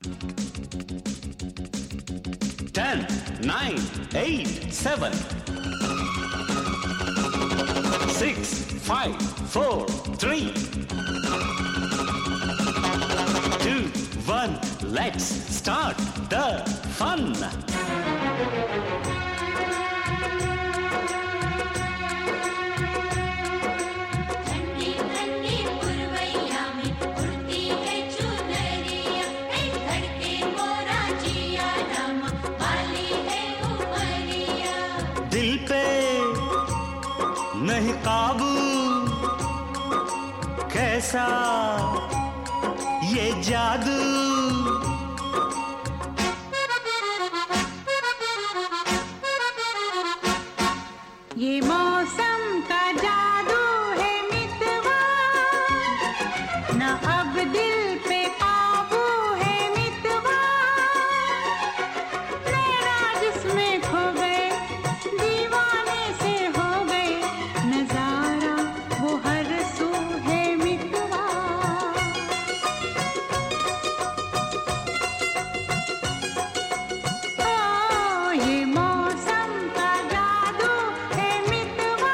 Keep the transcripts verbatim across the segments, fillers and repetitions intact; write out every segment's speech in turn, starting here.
Ten, nine, eight, seven, six, five, four, three, two, one. Let's start the fun. दिल पे नहीं काबू, कैसा ये जादू। ये मौसम का जादू है मितवा, न अब दिल पे काबू है मितवा। नैना जिसमें खो गए, दीवाने से हो गए, नजारा वो हर सू है मितवा। ओ ये मौसम का जादू है मितवा।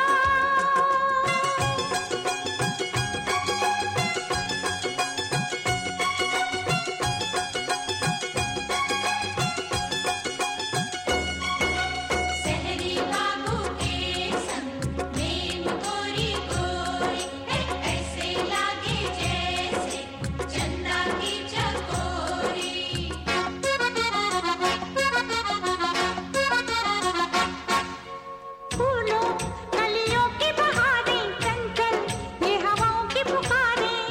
सहरी बाबू के संग में गोरी गोरी, ऐसे लागे जैसे चंदा की चकोरी। फूलों कलियों की बहारें, चंचल ये हवाओं की पुकारें।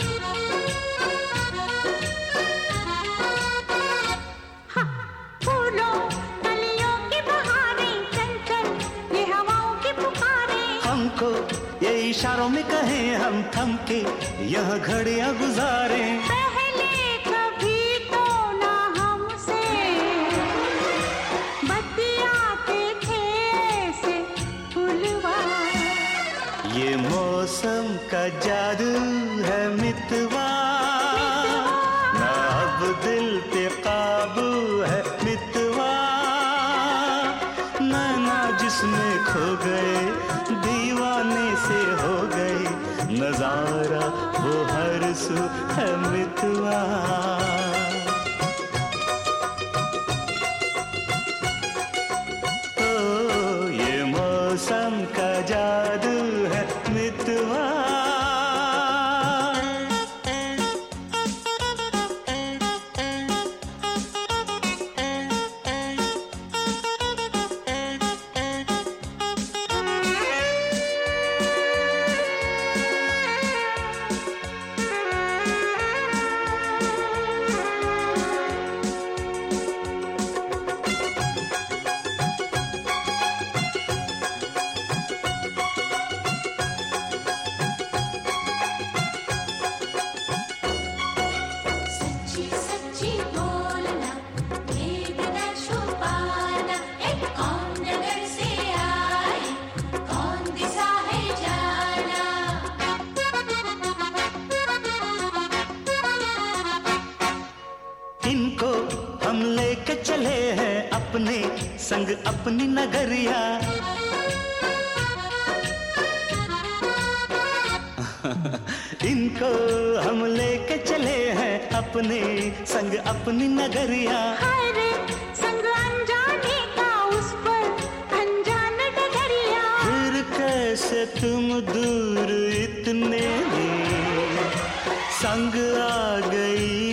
हाँ, फूलों कलियों की बहारें, चंचल ये हवाओं की पुकारें। हमको ये इशारों में कहें, हम थम के यह घड़ियां गुजारें। पहले कभी तो ना हमसे बतियाते थे ऐसे फूलवा। ये मौसम का जादू है मितवा, ना अब दिल पे काबू है मितवा। नैना जिसमें खो गए, दीवाने से हो गए, नजारा वो हर सू है मितवा। ओ ये मौसम का जादू है मितवा। सच्ची सच्ची बोलना, भेद न छुपाना, एक कौन नगर से आए, कौन दिशा है जाना। इनको हम लेके चले हैं अपने संग अपनी नगरिया। इनको हम लेके चले हैं अपने संग अपनी नगरिया। हर संग अनजाने का उस पर अनजान डगरिया। फिर कैसे तुम दूर इतने संग आ गई